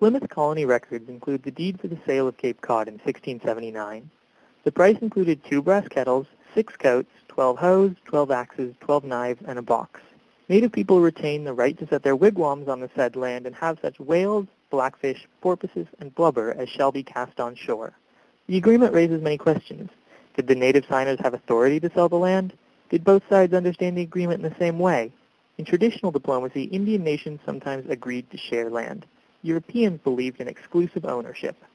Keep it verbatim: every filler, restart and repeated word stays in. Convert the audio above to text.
Plymouth Colony records include the deed for the sale of Cape Cod in sixteen seventy-nine. The price included two brass kettles, six coats, twelve hoes, twelve axes, twelve knives, and a box. Native people retain the right to set their wigwams on the said land and have such whales, blackfish, porpoises, and blubber as shall be cast on shore. The agreement raises many questions. Did the native signers have authority to sell the land? Did both sides understand the agreement in the same way? In traditional diplomacy, Indian nations sometimes agreed to share land. Europeans believed in exclusive ownership.